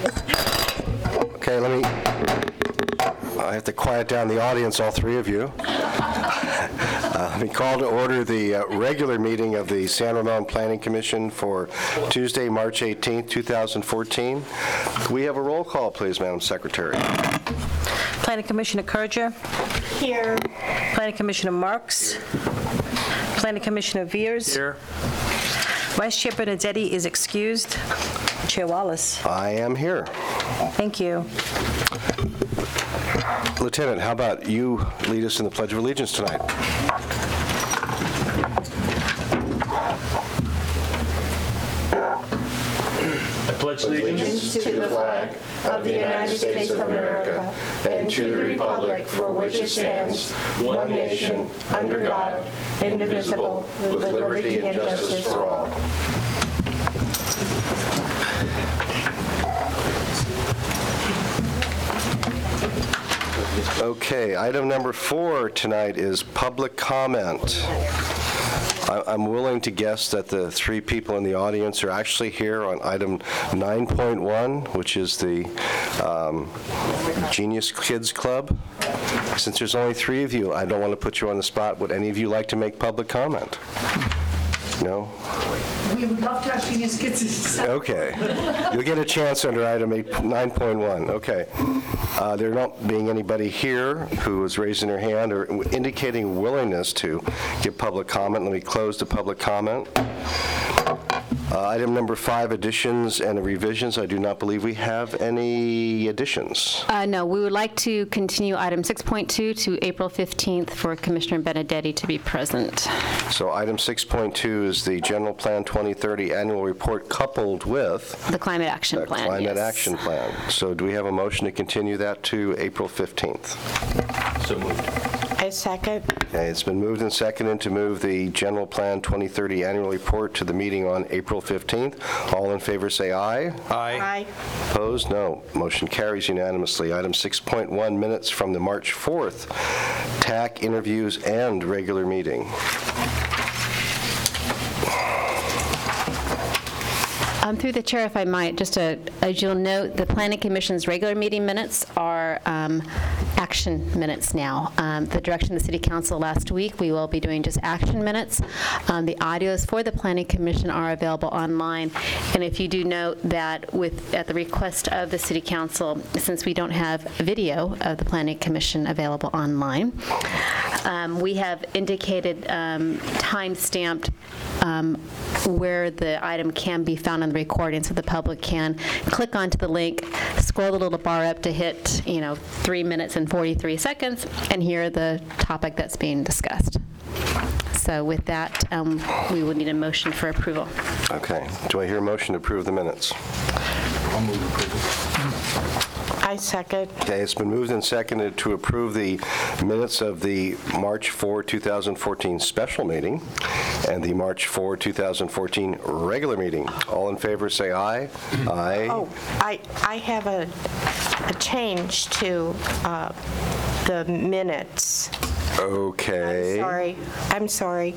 Okay, I have to quiet down the audience, all three of you. Let me call to order the regular meeting of the San Ramon Planning Commission for Tuesday, March 18th, 2014. Could we have a roll call, please, Madam Secretary? Planning Commissioner Kurger. Here. Planning Commissioner Marks. Planning Commissioner Veers. Here. Vice Chair Benedetti is excused. Chair Wallace. I am here. Thank you. Lieutenant, how about you lead us in the Pledge of Allegiance tonight? I pledge allegiance To the flag of the United States of America and to the republic for which it stands, one nation, under God, indivisible, with liberty and justice for all. Okay, item number 4 tonight is public comment. I'm willing to guess that the 3 people in the audience are actually here on item 9.1, which is the Genius Kids Club. Since there's only 3 of you, I don't want to put you on the spot. Would any of you like to make public comment? No? We would love to have Genius Kids. Okay. You'll get a chance under item 9.1. Okay. There not being anybody here who is raising their hand or indicating willingness to give public comment, let me close the public comment. Item number 5, additions and revisions. I do not believe we have any additions. No, we would like to continue item 6.2 to April 15th for Commissioner Benedetti to be present. So item 6.2 is the General Plan 2030 Annual Report coupled with The Climate Action Plan, Climate yes. Action Plan. So do we have a motion to continue that to April 15th? So moved. I second. Okay, it's been moved and seconded to move the General Plan 2030 Annual Report to the meeting on April 15th. All in favor say aye. Aye. Opposed? No. Motion carries unanimously. Item 6.1, minutes from the March 4th TAC interviews and regular meeting. Through the chair, if I might, just as you'll note, the Planning Commission's regular meeting minutes are action minutes now. The direction of the City Council last week, we will be doing just action minutes. The audios for the Planning Commission are available online. And if you do note that at the request of the City Council, since we don't have video of the Planning Commission available online, we have indicated time-stamped where the item can be found on the recording so the public can click onto the link, scroll the little bar up to hit 3 minutes and 43 seconds and hear the topic that's being discussed. So with that, we will need a motion for approval. Okay. Do I hear a motion to approve the minutes? I'll move approval. I second. Okay, it's been moved and seconded to approve the minutes of the March 4, 2014 special meeting and the March 4, 2014 regular meeting. All in favor say aye. Aye. Oh, I have a change to the minutes. Okay. I'm sorry.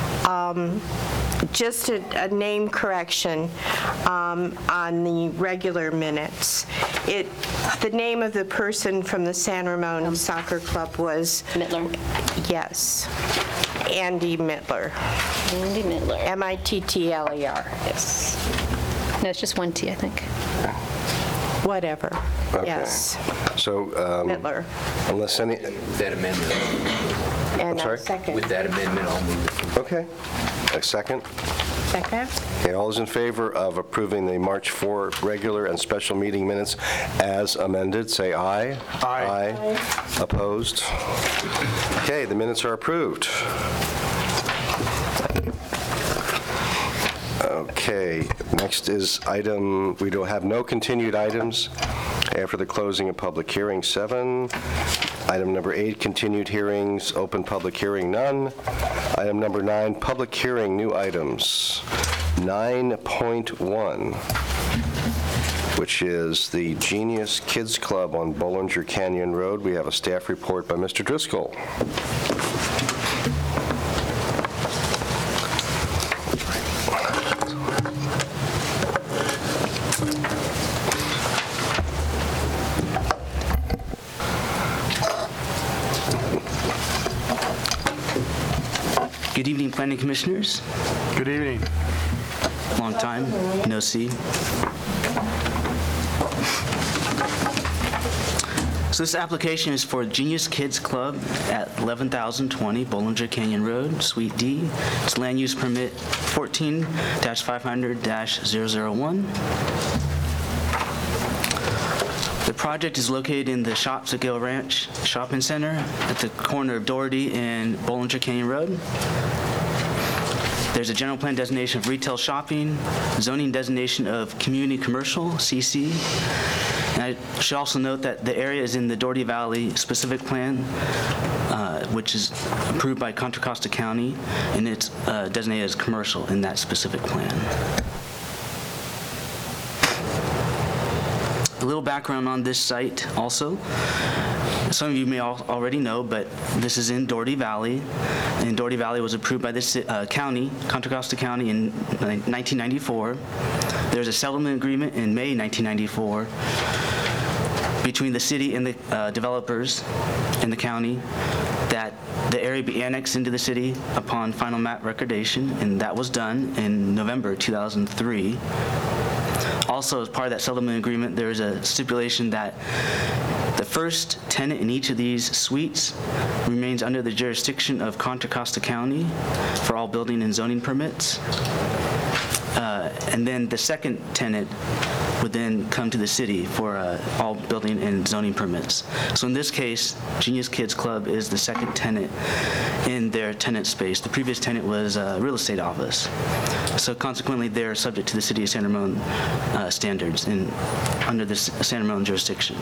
Just a name correction on the regular minutes. The name of the person from the San Ramon Soccer Club was... Mittler. Yes. Andy Mittler. Andy Mittler. Mittler. Yes. No, it's just one T, I think. Whatever. Okay. Yes. So, Mittler. unless any... With that amendment, And sorry? second. with that amendment, I'll move it. Okay. A second. Second. Okay, all those in favor of approving the March 4 regular and special meeting minutes as amended, say aye. Aye. Aye. Opposed? Okay, the minutes are approved. Okay, next is item, we don't have no continued items after the closing of public hearing 7. Item number 8, continued hearings, open public hearing, none. Item number 9, public hearing, new items. 9.1, which is the Genius Kids Club on Bollinger Canyon Road. We have a staff report by Mr. Driscoll. Good evening, Planning Commissioners. Good evening. Long time, no see. So this application is for Genius Kids Club at 11,020 Bollinger Canyon Road, Suite D. It's land use permit 14-500-001. The project is located in the Shops at Gale Ranch Shopping Center at the corner of Doherty and Bollinger Canyon Road. There's a general plan designation of retail shopping, zoning designation of community commercial, CC. And I should also note that the area is in the Doherty Valley specific plan, which is approved by Contra Costa County, and it's designated as commercial in that specific plan. A little background on this site also. Some of you may already know, but this is in Doherty Valley, and Doherty Valley was approved by this county, Contra Costa County, in 1994. There's a settlement agreement in May 1994 between the city and the developers in the county that the area be annexed into the city upon final map recordation, and that was done in November 2003. Also, as part of that settlement agreement, there is a stipulation that the first tenant in each of these suites remains under the jurisdiction of Contra Costa County for all building and zoning permits. And then the second tenant would then come to the city for all building and zoning permits. So in this case, Genius Kids Club is the second tenant in their tenant space. The previous tenant was a real estate office. So consequently, they're subject to the City of San Ramon standards under the San Ramon jurisdiction.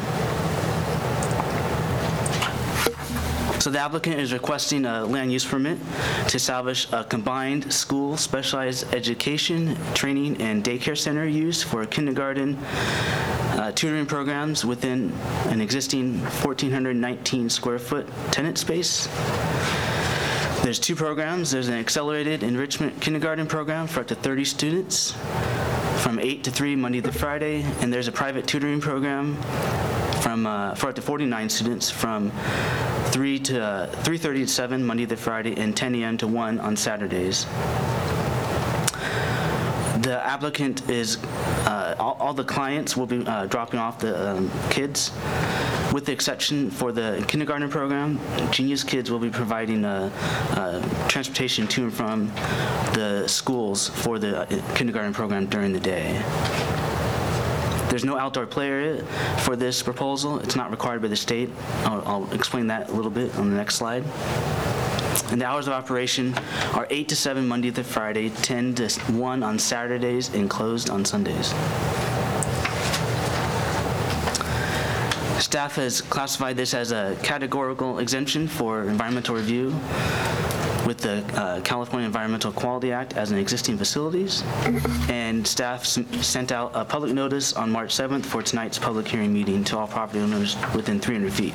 So the applicant is requesting a land use permit to establish a combined school, specialized education, training, and daycare center use for kindergarten tutoring programs within an existing 1,419 square foot tenant space. There's two programs. There's an accelerated enrichment kindergarten program for up to 30 students from 8 to 3 Monday to Friday, and there's a private tutoring program for up to 49 students from 3:30 to 7 Monday to Friday and 10 a.m. to 1 on Saturdays. The applicant is, all the clients will be dropping off the kids. With the exception for the kindergarten program, Genius Kids will be providing transportation to and from the schools for the kindergarten program during the day. There's no outdoor play area for this proposal. It's not required by the state. I'll explain that a little bit on the next slide. And the hours of operation are 8 to 7 Monday to Friday, 10 to 1 on Saturdays, and closed on Sundays. Staff has classified this as a categorical exemption for environmental review with the California Environmental Quality Act as an existing facilities. And staff sent out a public notice on March 7th for tonight's public hearing meeting to all property owners within 300 feet.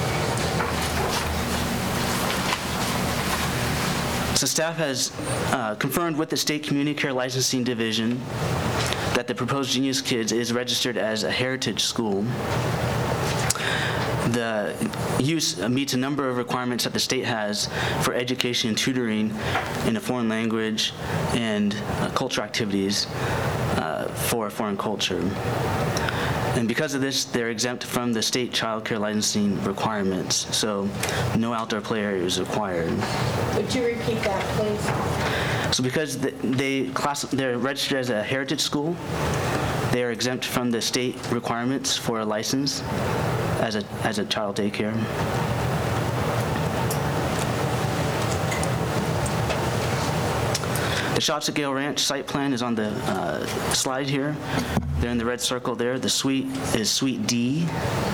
So staff has confirmed with the State Community Care Licensing Division that the proposed Genius Kids is registered as a heritage school. The use meets a number of requirements that the state has for education and tutoring in a foreign language and cultural activities for a foreign culture. And because of this, they're exempt from the state child care licensing requirements, so no outdoor play area is required. Would you repeat that, please? So because they're registered as a heritage school, they are exempt from the state requirements for a license as a child daycare. The Shops at Gale Ranch site plan is on the slide here. They're in the red circle there. The suite is Suite D.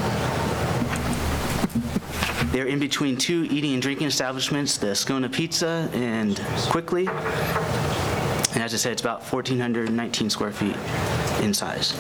They're in between two eating and drinking establishments, the Scona Pizza and Quickly. And as I said, it's about 1,419 square feet in size.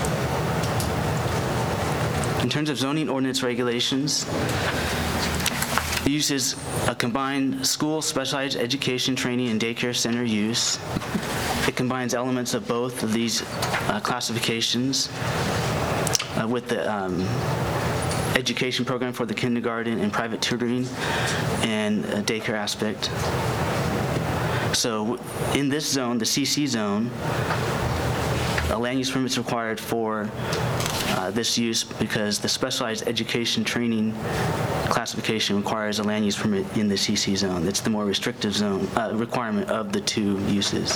In terms of zoning ordinance regulations, the use is a combined school, specialized education, training, and daycare center use. It combines elements of both of these classifications with the education program for the kindergarten and private tutoring and daycare aspect. So in this zone, the CC zone, a land use permit is required for this use because the specialized education training classification requires a land use permit in the CC zone. It's the more restrictive zone requirement of the two uses.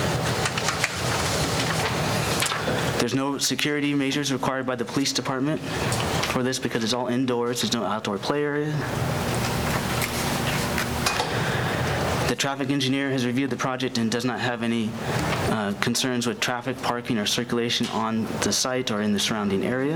There's no security measures required by the police department for this because it's all indoors. There's no outdoor play area. The traffic engineer has reviewed the project and does not have any concerns with traffic, parking, or circulation on the site or in the surrounding area.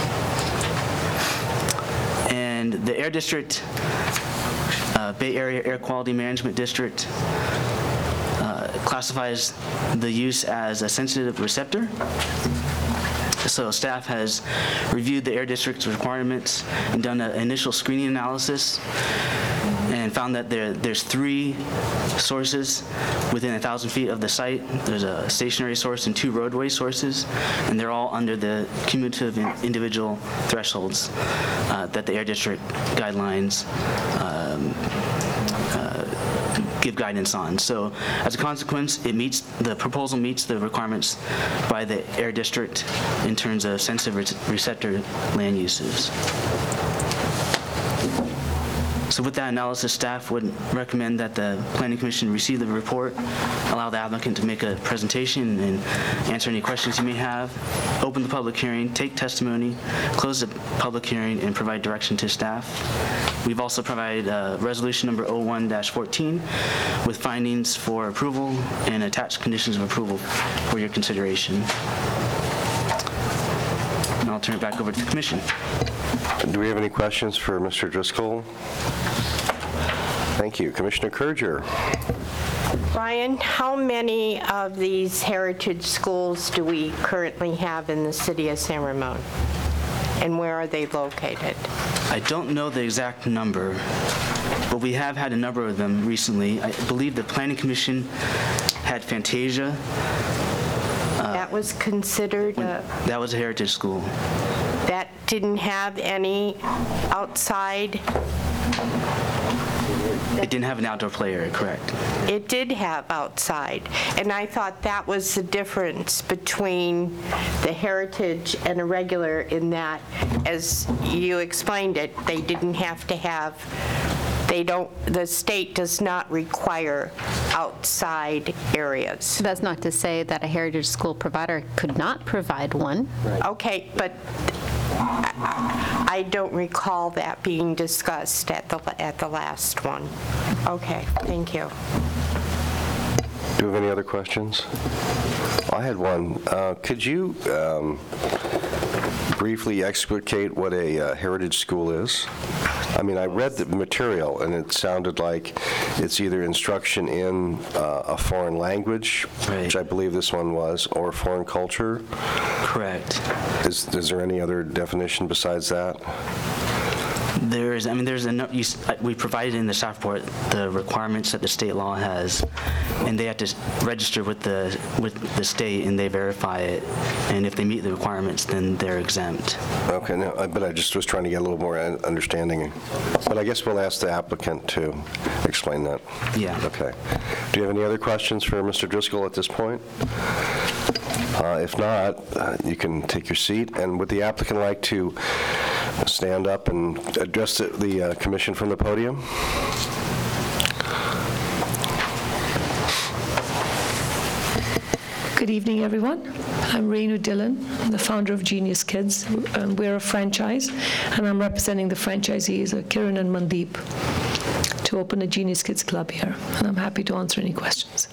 And the Air District, Bay Area Air Quality Management District, classifies the use as a sensitive receptor. So staff has reviewed the Air District's requirements and done an initial screening analysis and found that there's 3 sources within 1,000 feet of the site. There's a stationary source and 2 roadway sources, and they're all under the cumulative individual thresholds that the Air District guidelines give guidance on. So as a consequence, the proposal meets the requirements by the Air District in terms of sensitive receptor land uses. So with that analysis, staff would recommend that the Planning Commission receive the report, allow the applicant to make a presentation and answer any questions you may have, open the public hearing, take testimony, close the public hearing, and provide direction to staff. We've also provided resolution number 01-14 with findings for approval and attached conditions of approval for your consideration. And I'll turn it back over to the commission. Do we have any questions for Mr. Driscoll? Thank you. Commissioner Kurger. Brian, how many of these heritage schools do we currently have in the city of San Ramon? And where are they located? I don't know the exact number, but we have had a number of them recently. I believe the Planning Commission had Fantasia. That was considered That was a heritage school. that didn't have any outside. It didn't have an outdoor play area, correct? It did have outside, and I thought that was the difference between the heritage and a regular in that, as you explained it, they didn't have to have, the state does not require outside areas. That's not to say that a heritage school provider could not provide one. Okay, but I don't recall that being discussed at the last one. Okay, thank you. Do you have any other questions? I had one. Could you briefly explicate what a heritage school is? I mean, I read the material, and it sounded like it's either instruction in a foreign language, Right. which I believe this one was, or foreign culture. Correct. Is there any other definition besides that? There's we provided in the staff report the requirements that the state law has, and they have to register with the state, and they verify it, and if they meet the requirements, then they're exempt. Okay, no, but I just was trying to get a little more understanding. But I guess we'll ask the applicant to explain that. Yeah. Okay. Do you have any other questions for Mr. Driscoll at this point? If not, you can take your seat. And would the applicant like to stand up and address the commission from the podium? Good evening, everyone. I'm Renu Dillon. I'm the founder of Genius Kids. We're a franchise, and I'm representing the franchisees, Kiran and Mandeep, to open a Genius Kids Club here, and I'm happy to answer any questions.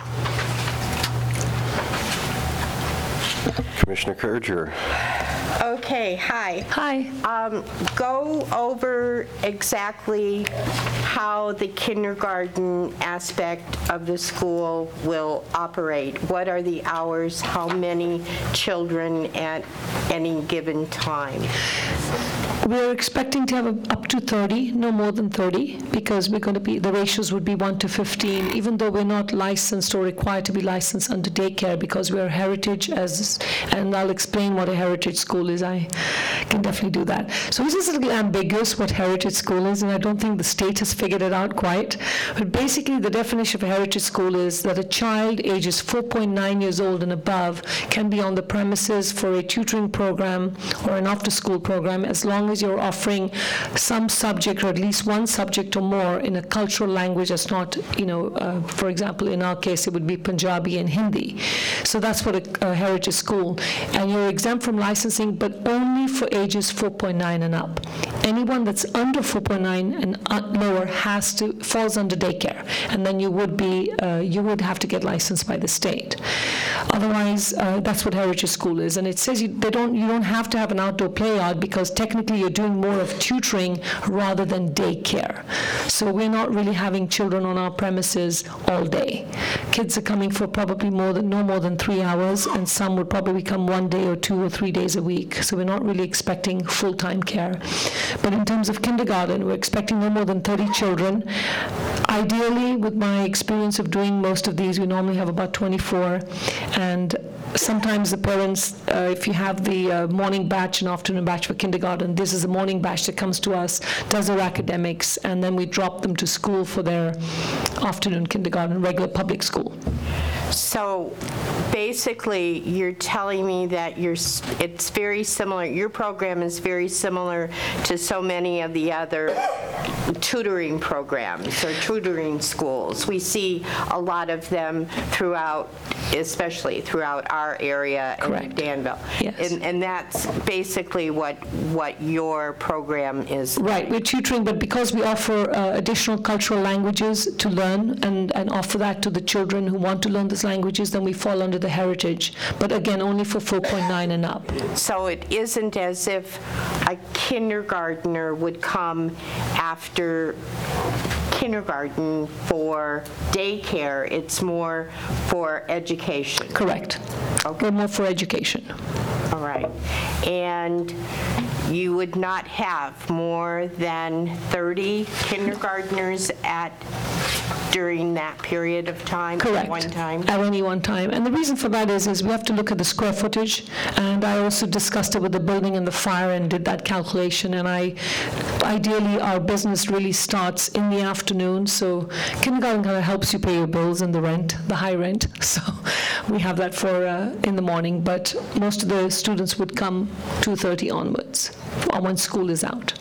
Commissioner Kurger. Okay, hi. Hi. Go over exactly how the kindergarten aspect of the school will operate. What are the hours? How many children at any given time? We're expecting to have up to 30, no more than 30, because the ratios would be 1 to 15, even though we're not licensed or required to be licensed under daycare, because we're heritage, and I'll explain what a heritage school School is, I can definitely do that. So this is a little ambiguous what Heritage School is, and I don't think the state has figured it out quite. But basically, the definition of a Heritage School is that a child ages 4.9 years old and above can be on the premises for a tutoring program or an after-school program as long as you're offering some subject or at least one subject or more in a cultural language that's not, for example, in our case, it would be Punjabi and Hindi. So that's what a Heritage School. And you're exempt from licensing, but only for ages 4.9 and up. Anyone that's under 4.9 and lower falls under daycare, and then you would have to get licensed by the state. Otherwise, that's what Heritage School is, and it says you don't have to have an outdoor play yard because technically you're doing more of tutoring rather than daycare. So we're not really having children on our premises all day. Kids are coming for probably no more than 3 hours, and some would probably come 1 day or 2 or 3 days a week. So we're not really expecting full-time care. But in terms of kindergarten, we're expecting no more than 30 children. Ideally, with my experience of doing most of these, we normally have about 24. And sometimes the parents, if you have the morning batch and afternoon batch for kindergarten, this is a morning batch that comes to us, does their academics, and then we drop them to school for their afternoon kindergarten, regular public school. So basically, you're telling me that it's very similar, your program is very similar to so many of the other tutoring programs or tutoring schools. We see a lot of them especially throughout our area in Danville. Yes. And that's basically what your program is. Right, we're tutoring, but because we offer additional cultural languages to learn and offer that to the children who want to learn these languages, then we fall under the Heritage, but again, only for 4.9 and up. So it isn't as if a kindergartner would come after kindergarten for daycare, it's more for education. Correct. Okay. We're more for education. All right. And you would not have more than 30 kindergartners during that period of time? Correct. At one time? At any one time. And the reason for that is we have to look at the square footage, and I also discussed it with the building and the fire and did that calculation, and ideally our business really starts in the afternoon, so kindergarten kind of helps you pay your bills and the rent, the high rent, so we have that for in the morning, but most of the students would come 2:30 onwards, when school is out.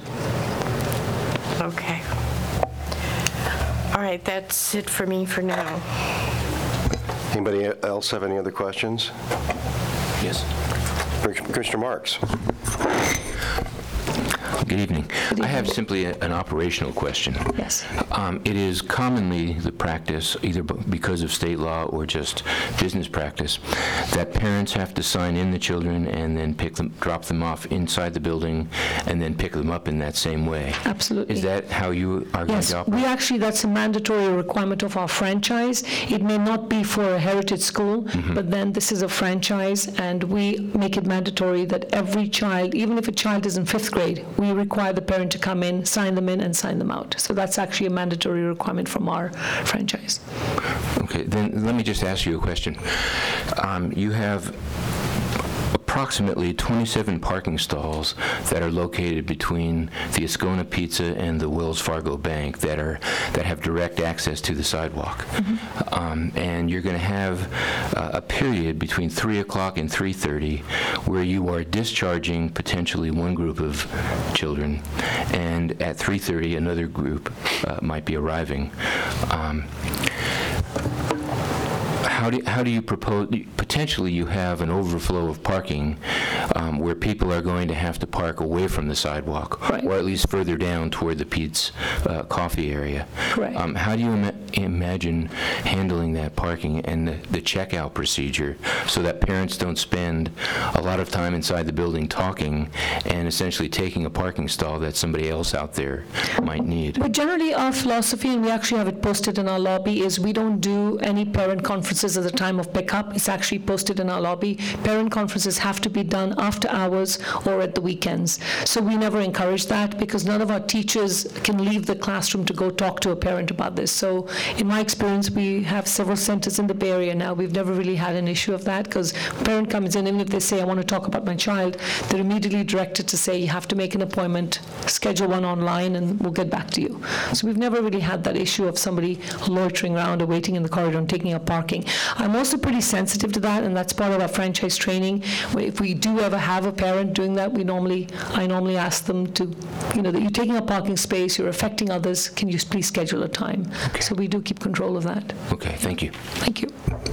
Okay. All right, that's it for me for now. Anybody else have any other questions? Yes. Commissioner Marks. Good evening. I have simply an operational question. Yes. It is commonly the practice, either because of state law or just business practice, that parents have to sign in the children and then drop them off inside the building and then pick them up in that same way. Absolutely. Is that how you are going to operate? Yes, that's a mandatory requirement of our franchise. It may not be for a Heritage School, but then this is a franchise, and we make it mandatory that every child, even if a child is in 5th grade, we require the parent to come in, sign them in, and sign them out. So that's actually a mandatory requirement from our franchise. Okay, then let me just ask you a question. You have approximately 27 parking stalls that are located between the Ascona Pizza and the Wells Fargo Bank that have direct access to the sidewalk. And you're going to have a period between 3 o'clock and 3:30 where you are discharging potentially one group of children, and at 3:30 another group might be arriving. How do you propose, potentially you have an overflow of parking where people are going to have to park away from the sidewalk, Right. or at least further down toward the Pete's Coffee area. Correct. How do you imagine handling that parking and the checkout procedure so that parents don't spend a lot of time inside the building talking and essentially taking a parking stall that somebody else out there might need? But generally, our philosophy, and we actually have it have posted in our lobby is we don't do any parent conferences at the time of pickup. It's actually posted in our lobby. Parent conferences have to be done after hours or at the weekends. So we never encourage that because none of our teachers can leave the classroom to go talk to a parent about this. So in my experience, we have several centers in the Bay Area now. We've never really had an issue of that because a parent comes in, even if they say, I want to talk about my child, they're immediately directed to say, you have to make an appointment, schedule one online, and we'll get back to you. So we've never really had that issue of somebody loitering around or waiting in the corridor and taking up parking. I'm also pretty sensitive to that, and that's part of our franchise training. If we do ever have a parent doing that, I normally ask them to, that you're taking up parking space, you're affecting others, can you please schedule a time? Okay. So we do keep control of that. Okay, thank you. Thank you.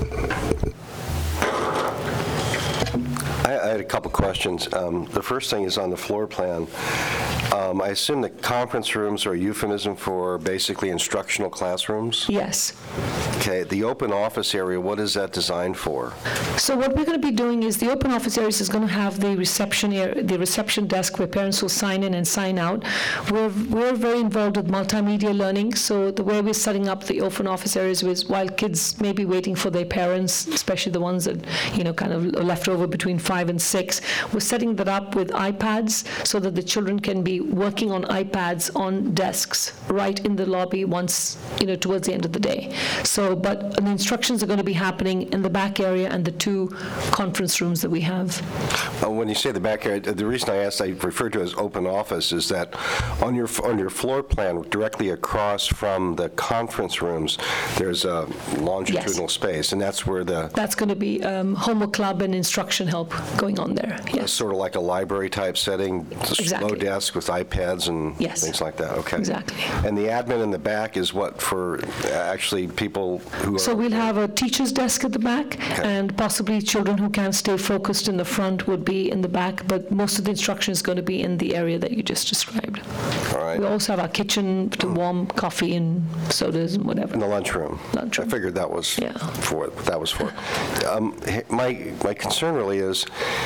I had a couple questions. The first thing is on the floor plan. I assume the conference rooms are a euphemism for basically instructional classrooms? Yes. Okay, the open office area, what is that designed for? So what we're going to be doing is the open office areas is going to have the reception desk where parents will sign in and sign out. We're very involved with multimedia learning, so the way we're setting up the open office areas is while kids may be waiting for their parents, especially the ones that, kind of left over between 5 and 6, we're setting that up with iPads so that the children can be working on iPads on desks right in the lobby once, towards the end of the day. So, but the instructions are going to be happening in the back area and the 2 conference rooms that we have. When you say the back area, the reason I refer to it as open office is that on your floor plan, directly across from the conference rooms, there's a longitudinal space, and that's where That's going to be homework club and instruction help going on there. Yes. Sort of like a library-type setting, Exactly. low desk with iPads and Yes. things like that. Okay. Exactly. And the admin in the back is what for actually people who are... So we'll have a teacher's desk at the back, Okay. and possibly children who can't stay focused in the front would be in the back, but most of the instruction is going to be in the area that you just described. All right. We also have our kitchen to warm coffee and sodas and whatever. In the lunchroom. Lunchroom. I figured that was Yeah. for what that was for. My concern really is,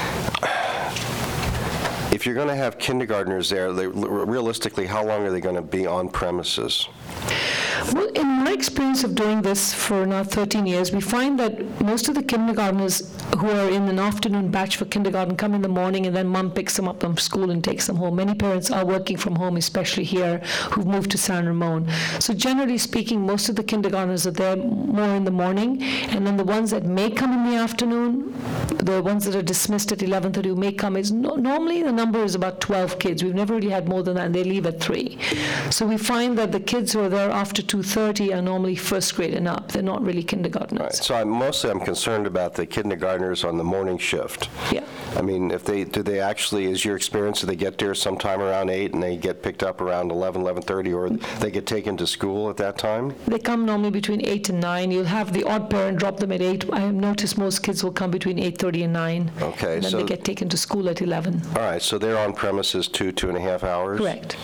if you're going to have kindergartners there, realistically, how long are they going to be on premises? Well, in my experience of doing this for now 13 years, we find that most of the kindergartners who are in an afternoon batch for kindergarten come in the morning, and then mom picks them up from school and takes them home. Many parents are working from home, especially here, who've moved to San Ramon. So generally speaking, most of the kindergartners are there more in the morning, and then the ones that may come in the afternoon, the ones that are dismissed at 11:30 who may come, normally the number is about 12 kids. We've never really had more than that, and they leave at 3. So we find that the kids who are there after 2:30 are normally first grade and up. They're not really kindergartners. Right. So I'm concerned about the kindergartners on the morning shift. Yeah. I mean, do they actually, is your experience, do they get there sometime around 8 and they get picked up around 11:30, or they get taken to school at that time? They come normally between 8 and 9. You'll have the odd parent drop them at 8. I have noticed most kids will come between 8:30 and 9. Okay, And then so- they get taken to school at 11. All right, so they're on premises 2.5 hours? Correct.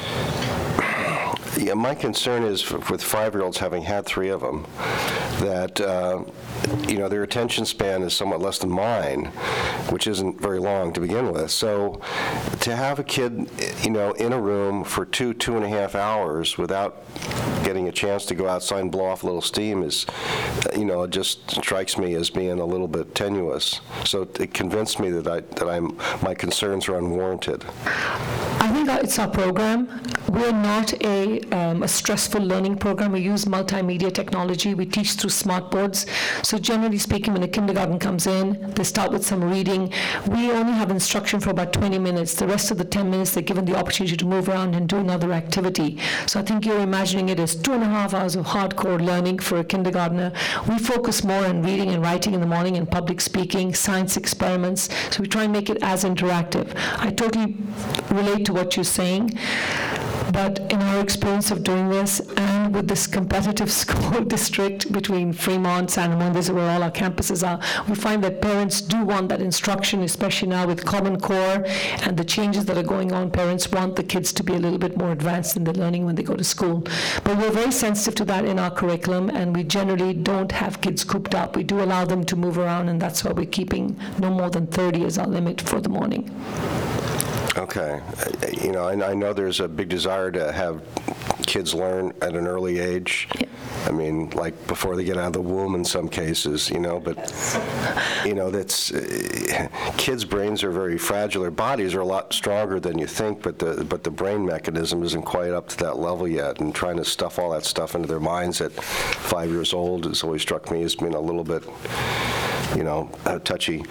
Yeah, my concern is with 5-year-olds, having had 3 of them, that their attention span is somewhat less than mine, which isn't very long to begin with. So to have a kid, in a room for 2.5 hours without getting a chance to go outside and blow off a little steam is, it just strikes me as being a little bit tenuous. So it convinced me that my concerns are unwarranted. I think it's our program. We're not a stressful learning program. We use multimedia technology. We teach through smart boards. So generally speaking, when a kindergarten comes in, they start with some reading. We only have instruction for about 20 minutes. The rest of the 10 minutes, they're given the opportunity to move around and do another activity. So I think you're imagining it as 2.5 hours of hardcore learning for a kindergartner. We focus more on reading and writing in the morning and public speaking, science experiments. So we try and make it as interactive. I totally relate to what you're saying. But in our experience of doing this, and with this competitive school district between Fremont, San Ramon, this is where all our campuses are, we find that parents do want that instruction, especially now with Common Core and the changes that are going on. Parents want the kids to be a little bit more advanced in their learning when they go to school. But we're very sensitive to that in our curriculum, and we generally don't have kids cooped up. We do allow them to move around, and that's why we're keeping no more than 30 as our limit for the morning. Okay. I know there's a big desire to have kids learn at an early age. I mean, like before they get out of the womb in some cases, but, that's, kids' brains are very fragile. Their bodies are a lot stronger than you think, but the brain mechanism isn't quite up to that level yet, and trying to stuff all that stuff into their minds at 5 years old has always struck me as being a little bit, touchy.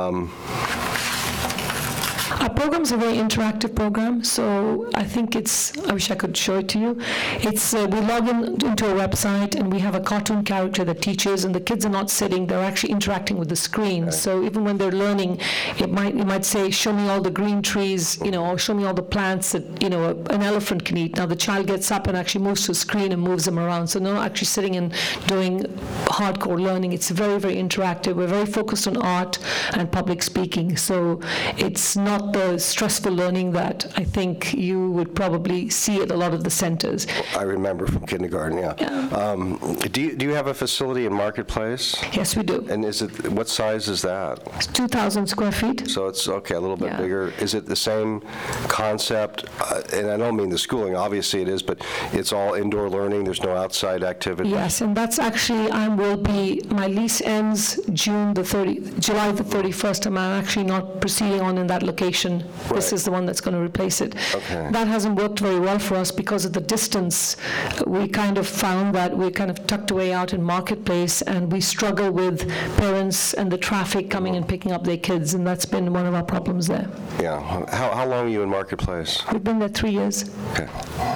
Our program's a very interactive program, so I think I wish I could show it to you. We log into a website, and we have a cartoon character that teaches, and the kids are not sitting, they're actually interacting with the screen. Okay. So even when they're learning, it might say, show me all the green trees, or show me all the plants that, an elephant can eat. Now the child gets up and actually moves to a screen and moves them around. So they're not actually sitting and doing hardcore learning. It's very, very interactive. We're very focused on art and public speaking. So it's not the stressful learning that I think you would probably see at a lot of the centers. I remember from kindergarten, yeah. Do you have a facility in Marketplace? Yes, we do. And what size is that? It's 2,000 square feet. So it's, okay, a little bit bigger. Is it the same concept? And I don't mean the schooling, obviously it is, but it's all indoor learning, there's no outside activity? Yes, and that's actually, my lease ends July the 31st, and I'm actually not proceeding on in that location. Right. This is the one that's going to replace it. Okay. That hasn't worked very well for us because of the distance. We kind of found that we're kind of tucked away out in Marketplace, and we struggle with parents and the traffic coming and picking up their kids, and that's been one of our problems there. Yeah. How long are you in Marketplace? We've been there 3 years. Okay.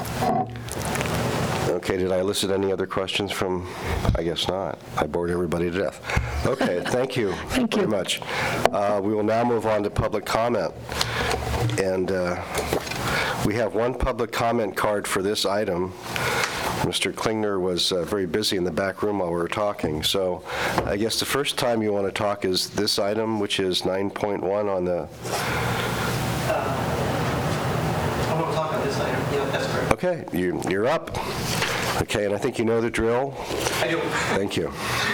Okay, did I elicit any other questions from, I guess not. I bored everybody to death. Okay, thank you. Thank you very much. We will now move on to public comment. And we have one public comment card for this item. Mr. Klingner was very busy in the back room while we were talking. So I guess the first time you want to talk is this item, which is 9.1 on the... I want to talk on this item. Yeah, that's correct. Okay, you're up. Okay, and I think you know the drill. I do. Thank you.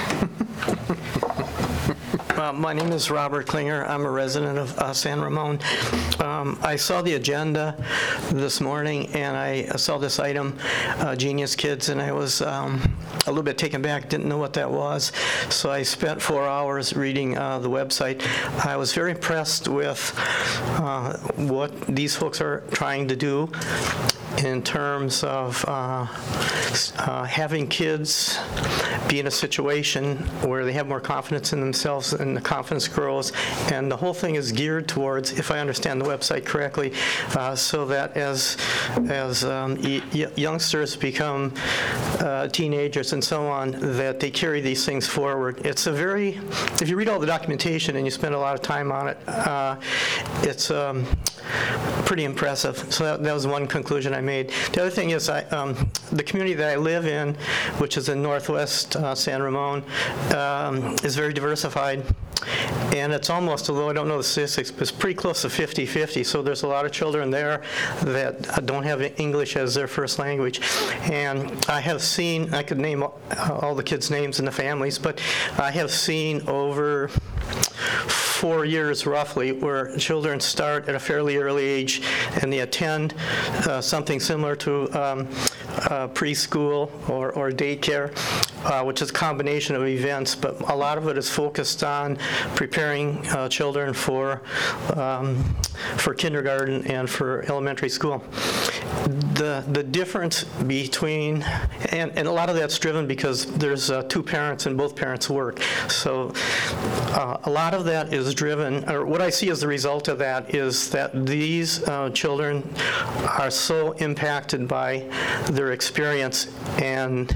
My name is Robert Klinger. I'm a resident of San Ramon. I saw the agenda this morning, and I saw this item, Genius Kids, and I was a little bit taken back, didn't know what that was. So I spent 4 hours reading the website. I was very impressed with what these folks are trying to do in terms of having kids be in a situation where they have more confidence in themselves and the confidence grows. And the whole thing is geared towards, if I understand the website correctly, so that as youngsters become teenagers and so on, that they carry these things forward. It's if you read all the documentation and you spend a lot of time on it, it's pretty impressive. So that was one conclusion I made. The other thing is the community that I live in, which is in northwest San Ramon, is very diversified. And it's almost, although I don't know the statistics, but it's pretty close to 50-50. So there's a lot of children there that don't have English as their first language. And I have seen, I could name all the kids' names and the families, but I have seen over 4 years roughly where children start at a fairly early age and they attend something similar to preschool or daycare, which is a combination of events, but a lot of it is focused on preparing children for kindergarten and for elementary school. The difference between, and a lot of that's driven because there's two parents and both parents work. So a lot of that is driven, or what I see as the result of that is that these children are so impacted by their experience. And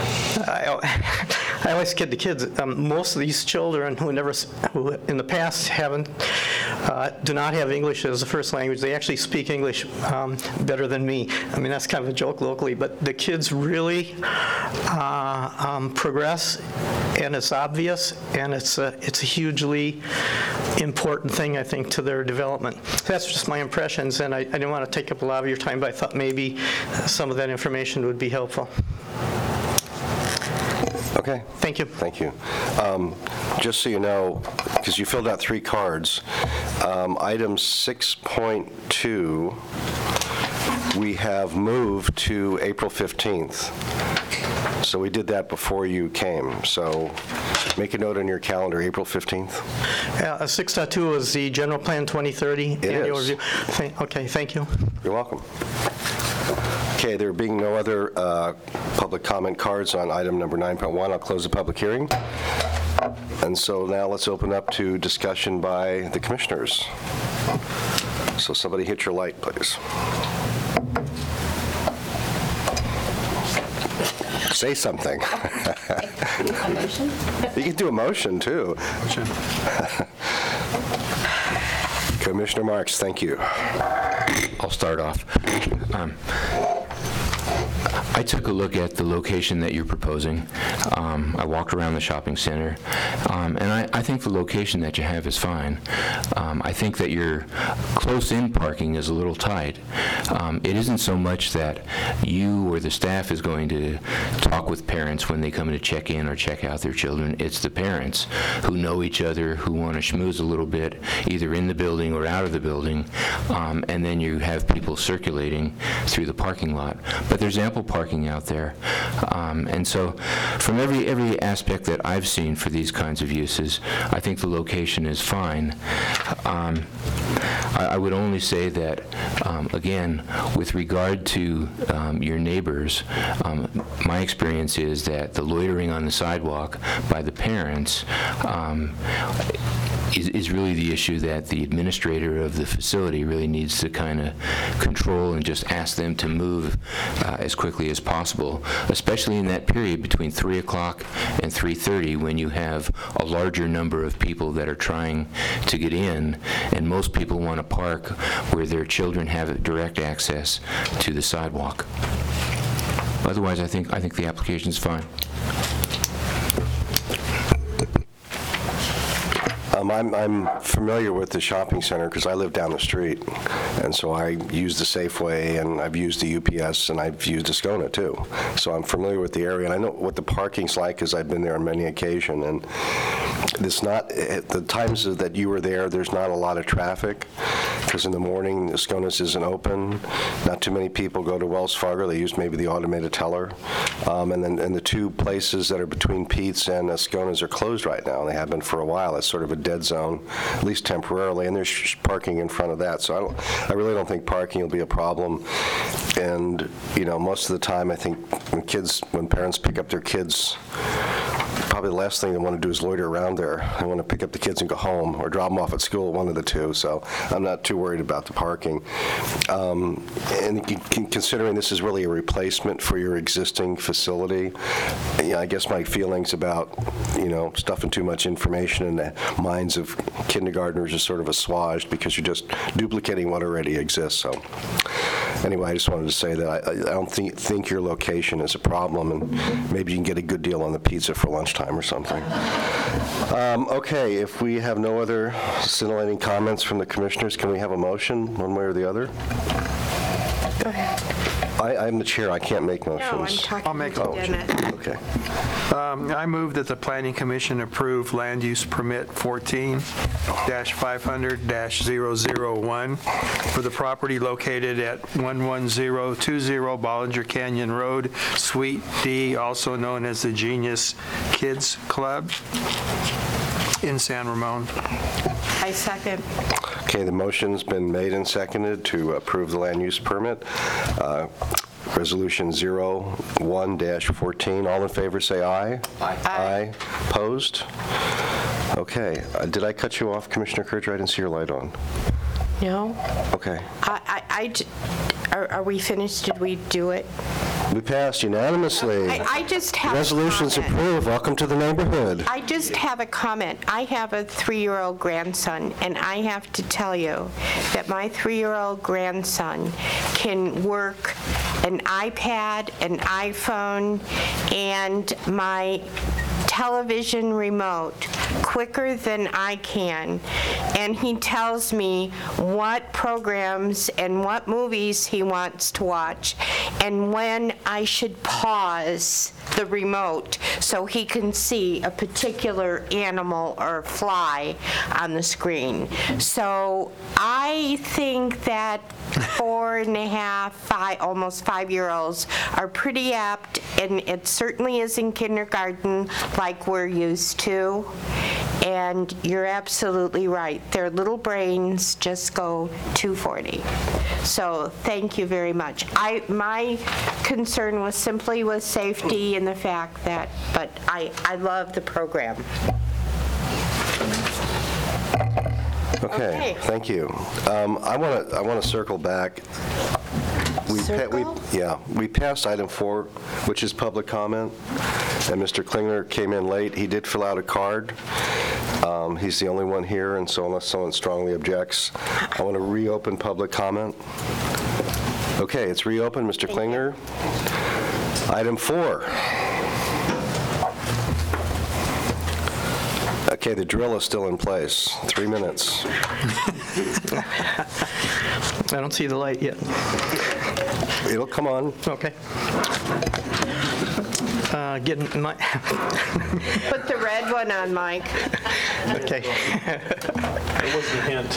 I always kid the kids, most of these children who in the past do not have English as a first language, they actually speak English better than me. I mean, that's kind of a joke locally, but the kids really progress, and it's obvious, and it's a hugely important thing, I think, to their development. That's just my impressions, and I didn't want to take up a lot of your time, but I thought maybe some of that information would be helpful. Okay. Thank you. Thank you. Just so you know, because you filled out 3 cards, item 6.2 we have moved to April 15th. So we did that before you came. So make a note on your calendar, April 15th. 6.2 is the general plan 2030 annual is. review. Okay, thank you. You're welcome. Okay, there being no other public comment cards on item number 9.1, I'll close the public hearing. And so now let's open up to discussion by the commissioners. So somebody hit your light, please. Say something. A motion? You can do a motion, too. Commissioner Marks, thank you. I'll start off. I took a look at the location that you're proposing. I walked around the shopping center, and I think the location that you have is fine. I think that your close-in parking is a little tight. It isn't so much that you or the staff is going to talk with parents when they come in to check in or check out their children. It's the parents who know each other, who want to schmooze a little bit, either in the building or out of the building, and then you have people circulating through the parking lot. But there's ample parking out there. And so from every aspect that I've seen for these kinds of uses, I think the location is fine. I would only say that, again, with regard to your neighbors, my experience is that the loitering on the sidewalk by the parents is really the issue that the administrator of the facility really needs to kind of control and just ask them to move as quickly as possible, especially in that period between 3 o'clock and 3:30 when you have a larger number of people that are trying to get in, and most people want to park where their children have direct access to the sidewalk. Otherwise, I think the application's fine. I'm familiar with the shopping center because I live down the street, and so I use the Safeway, and I've used the UPS, and I've used Ascona too. So I'm familiar with the area, and I know what the parking's like because I've been there on many occasions. And it's not at the times that you were there. There's not a lot of traffic because in the morning Ascona's isn't open. Not too many people go to Wells Fargo. They use maybe the automated teller, and the two places that are between Pete's and Ascona's are closed right now. And they have been for a while. It's sort of a dead zone, at least temporarily, and there's parking in front of that. So I really don't think parking will be a problem. And, most of the time, I think when parents pick up their kids, probably the last thing they want to do is loiter around there. They want to pick up the kids and go home or drop them off at school, one of the two. So I'm not too worried about the parking. And considering this is really a replacement for your existing facility, I guess my feelings about, stuffing too much information in the minds of kindergartners is sort of assuaged because you're just duplicating what already exists. So anyway, I just wanted to say that I don't think your location is a problem, and maybe you can get a good deal on the pizza for lunchtime or something. Okay, if we have no other scintillating comments from the commissioners, can we have a motion one way or the other? Go ahead. I'm the chair. I can't make motions. No, I'm talking I'll make to a motion. Janet. Okay. I move that the Planning Commission approve land use permit 14-500-001 for the property located at 11020 Bollinger Canyon Road, Suite D, also known as the Genius Kids Club in San Ramon. I second. Okay, the motion's been made and seconded to approve the land use permit. Resolution 01-14. All in favor, say aye. Aye. Aye. Opposed? Okay. Did I cut you off, Commissioner Kircher? I didn't see your light on. No? Okay. Are we finished? Did we do it? We passed unanimously. I just have a Resolution's comment. approved. Welcome to the neighborhood. I just have a comment. I have a 3-year-old grandson, and I have to tell you that my 3-year-old grandson can work an iPad, an iPhone, and my television remote quicker than I can, and he tells me what programs and what movies he wants to watch and when I should pause the remote so he can see a particular animal or fly on the screen. So I think that 4.5, 5, almost 5-year-olds are pretty apt, and it certainly is in kindergarten like we're used to. And you're absolutely right. Their little brains just go 240. So thank you very much. My concern was simply with safety and the fact that, but I love the program. Okay, thank you. I want to circle back. Circle? We passed item 4, which is public comment, and Mr. Klingler came in late. He did fill out a card. He's the only one here, and so unless someone strongly objects, I want to reopen public comment. Okay, it's reopened. Mr. Klingler. Item 4. Okay, the drill is still in place. 3 minutes. I don't see the light yet. It'll come on. Okay. Getting my, Put the red one on, Mike. okay. It was a hint.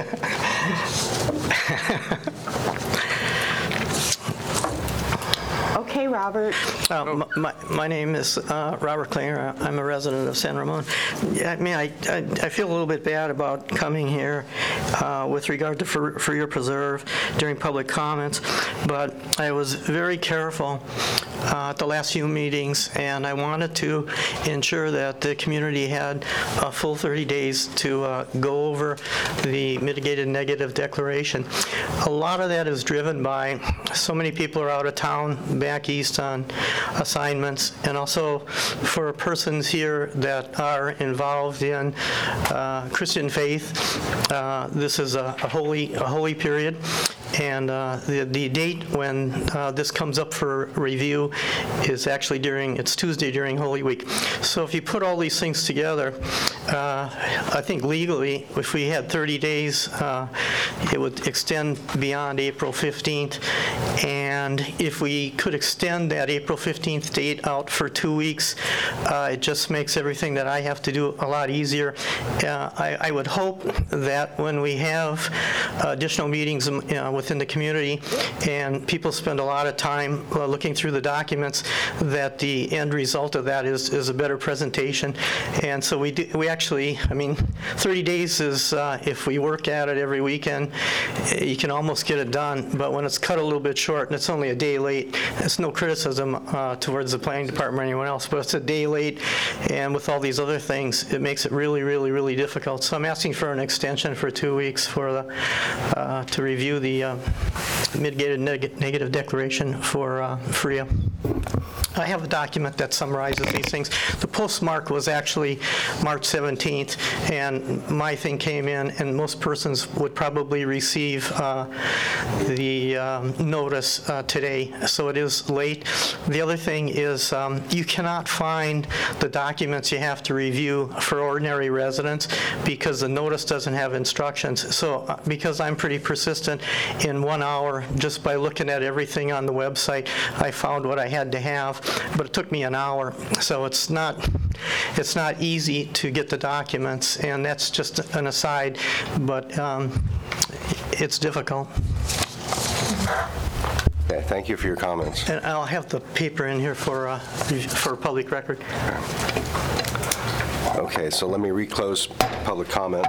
Okay, Robert. My name is Robert Klinger. I'm a resident of San Ramon. Yeah, I mean, I feel a little bit bad about coming here with regard to for your preserve during public comments, but I was very careful at the last few meetings, and I wanted to ensure that the community had a full 30 days to go over the mitigated negative declaration. A lot of that is driven by so many people are out of town, back east on assignments, and also for persons here that are involved in Christian faith. This is a holy period. And the date when this comes up for review is actually it's Tuesday during Holy Week. So if you put all these things together, I think legally, if we had 30 days, it would extend beyond April 15th. And if we could extend that April 15th date out for 2 weeks, it just makes everything that I have to do a lot easier. I would hope that when we have additional meetings within the community and people spend a lot of time looking through the documents, that the end result of that is a better presentation. And so we actually, I mean, 30 days is, if we work at it every weekend, you can almost get it done. But when it's cut a little bit short and it's only a day late, it's no criticism towards the planning department or anyone else, but it's a day late, and with all these other things, it makes it really, really, really difficult. So I'm asking for an extension for 2 weeks for to review the mitigated negative declaration for FRIA. I have a document that summarizes these things. The postmark was actually March 17th, and my thing came in, and most persons would probably receive the notice today, so it is late. The other thing is you cannot find the documents you have to review for ordinary residents because the notice doesn't have instructions. So because I'm pretty persistent, in 1 hour, just by looking at everything on the website, I found what I had to have, but it took me an hour. So it's not easy to get the documents, and that's just an aside, but it's difficult. Okay, thank you for your comments. And I'll have the paper in here for public record. Okay, so let me reclose public comment.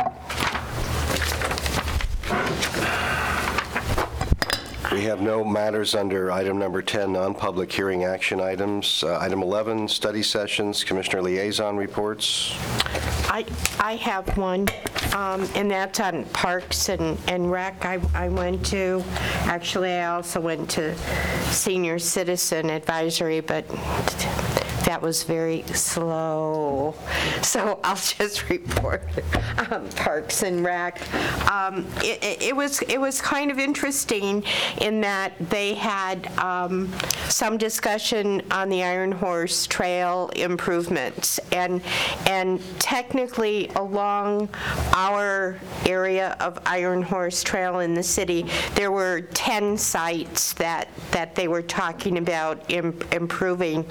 We have no matters under item number 10, non-public hearing action items. Item 11, study sessions, commissioner liaison reports. I have one, and that's on Parks and Rec. I went to, actually, I also went to Senior Citizen Advisory, but That was very slow. So I'll just report Parks and Rec. It was kind of interesting in that they had some discussion on the Iron Horse Trail improvements. And technically along our area of Iron Horse Trail in the city, there were 10 sites that they were talking about improving,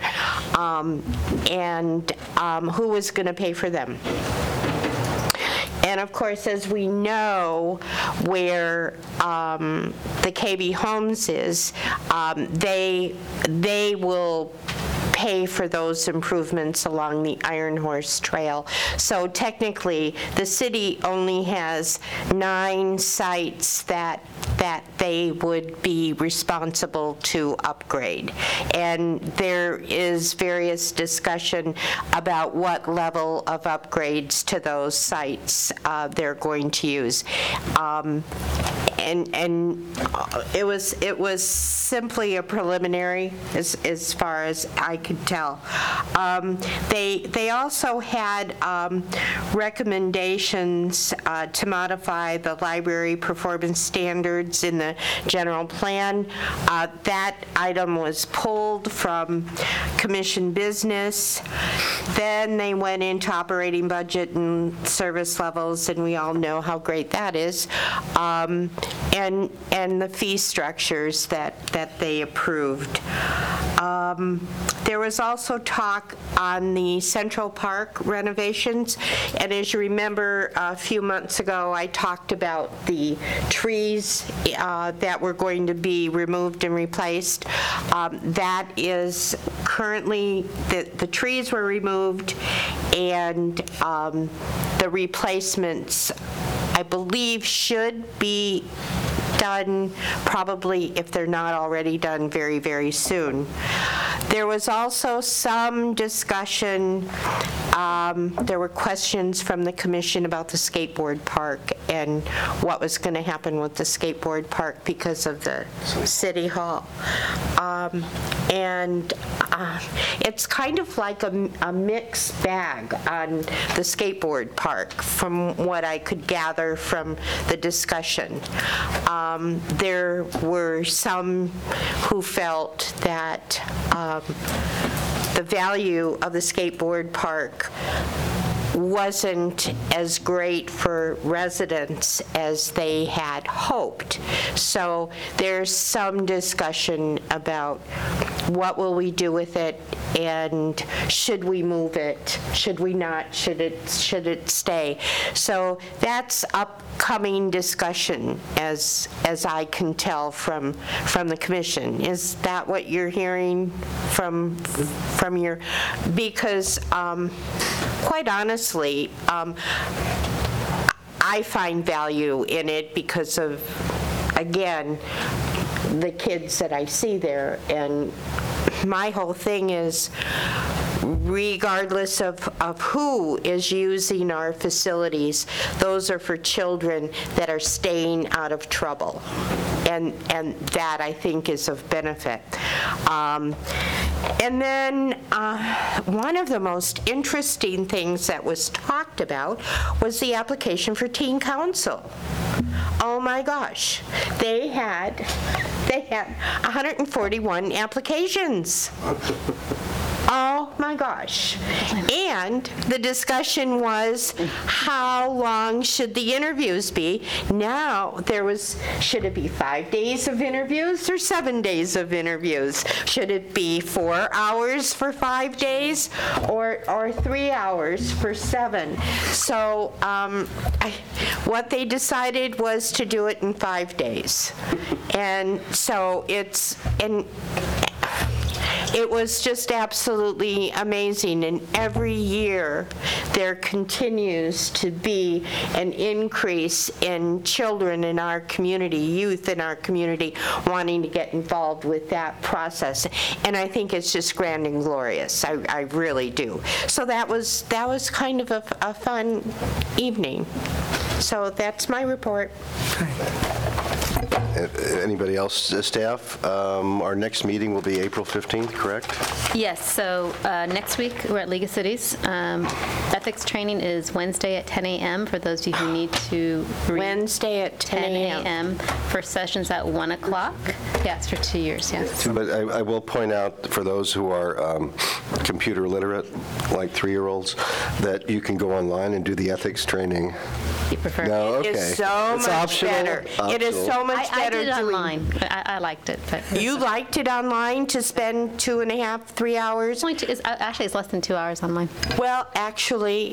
and who was going to pay for them. And of course, as we know where the KB Homes is, they will pay for those improvements along the Iron Horse Trail. So technically, the city only has 9 sites that they would be responsible to upgrade. And there is various discussion about what level of upgrades to those sites they're going to use. And it was simply a preliminary as far as I could tell. They also had recommendations to modify the library performance standards in the general plan. That item was pulled from Commission Business. Then they went into operating budget and service levels, and we all know how great that is. And the fee structures that they approved. There was also talk on the Central Park renovations, and as you remember, a few months ago, I talked about the trees that were going to be removed and replaced. That is currently, the trees were removed, and the replacements, I believe, should be done probably, if they're not already done, very, very soon. There was also some discussion, there were questions from the commission about the skateboard park and what was going to happen with the skateboard park because of the city hall. It's kind of like a mixed bag on the skateboard park from what I could gather from the discussion. There were some who felt that the value of the skateboard park wasn't as great for residents as they had hoped. So there's some discussion about what will we do with it, and should we move it, should we not, should it stay. So that's upcoming discussion as I can tell from the commission. Is that what you're hearing from your, because quite honestly, I find value in it because of, again, the kids that I see there. And my whole thing is, regardless of who is using our facilities, those are for children that are staying out of trouble. And that, I think, is of benefit. And then one of the most interesting things that was talked about was the application for teen council. Oh my gosh, they had 141 applications. Oh my gosh. And the discussion was, how long should the interviews be? Now, should it be 5 days of interviews or 7 days of interviews? Should it be 4 hours for 5 days or 3 hours for 7? So what they decided was to do it in 5 days. And so it was just absolutely amazing, and every year there continues to be an increase in children in our community, youth in our community, wanting to get involved with that process. And I think it's just grand and glorious. I really do. So that was kind of a fun evening. So that's my report. Anybody else, staff? Our next meeting will be April 15th, correct? Yes, so next week, we're at League of Cities. Ethics training is Wednesday at 10 a.m. for those of you who need to read. Wednesday at 10 a.m. First session's at 1 o'clock. Yes, for 2 years, yes. But I will point out, for those who are computer literate, like 3-year-olds, that you can go online and do the ethics training. You prefer? No, It okay. is so It's much optional. better. It is so much I better did it doing. online. I liked it, but. You liked it online to spend 2.5, 3 hours? Actually, it's less than 2 hours online. Well, actually,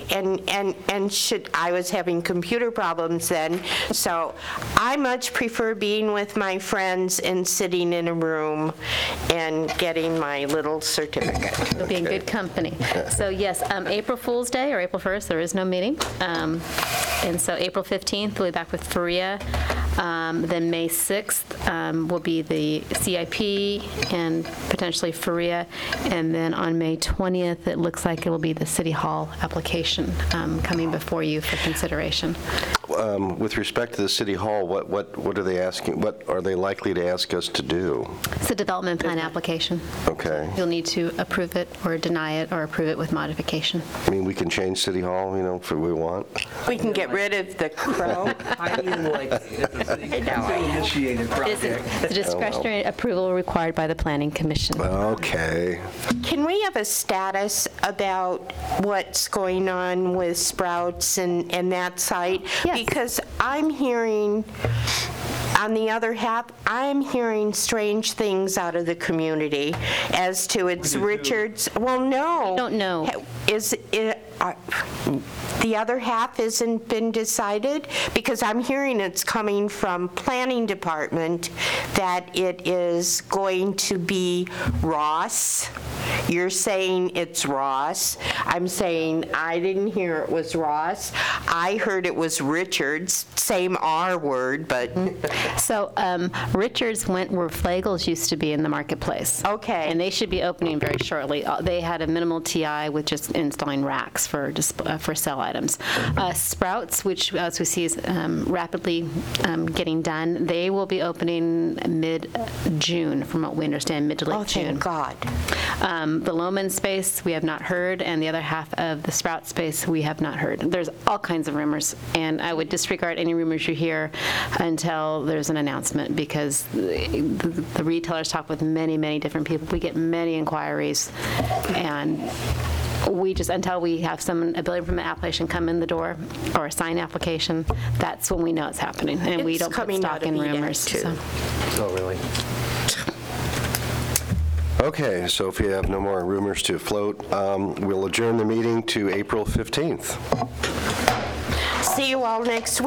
I was having computer problems then, so I much prefer being with my friends and sitting in a room and getting my little certificate. You'll be in good company. So yes, April Fool's Day or April 1st, there is no meeting. And so April 15th, we'll be back with Faria. Then May 6th will be the CIP and potentially Faria. And then on May 20th, it looks like it will be the City Hall application coming before you for consideration. With respect to the City Hall, what are they asking, what are they likely to ask us to do? It's a development plan application. Okay. You'll need to approve it or deny it or approve it with modification. I mean, we can change City Hall, if we want. We can get rid of the crow. I mean, like, it's a city-initiated It's project. a discretionary approval required by the Planning Commission. Okay. Can we have a status about what's going on with Sprouts and that site? Yes. Because I'm hearing, on the other half, I'm hearing strange things out of the community as to it's Richards. Well, no. I don't know. Is it, the other half hasn't been decided? Because I'm hearing it's coming from Planning Department that it is going to be Ross. You're saying it's Ross. I'm saying I didn't hear it was Ross. I heard it was Richards, same R word, but. So Richards went where Flagels used to be in the marketplace. Okay. And they should be opening very shortly. They had a minimal TI with just installing racks for sell items. Sprouts, which as we see is rapidly getting done, they will be opening mid-June, from what we understand, mid to late June. Thank God. The Loman space, we have not heard, and the other half of the Sprout space, we have not heard. There's all kinds of rumors, and I would disregard any rumors you hear until there's an announcement, because the retailers talk with many, many different people. We get many inquiries, and we just, until we have a building permit application come in the door, or a sign application, that's when we know it's happening, and we It's don't put coming stock out of in EDAC, rumors. too. So. Oh, really? Okay, so if you have no more rumors to float, we'll adjourn the meeting to April 15th. See you all next week.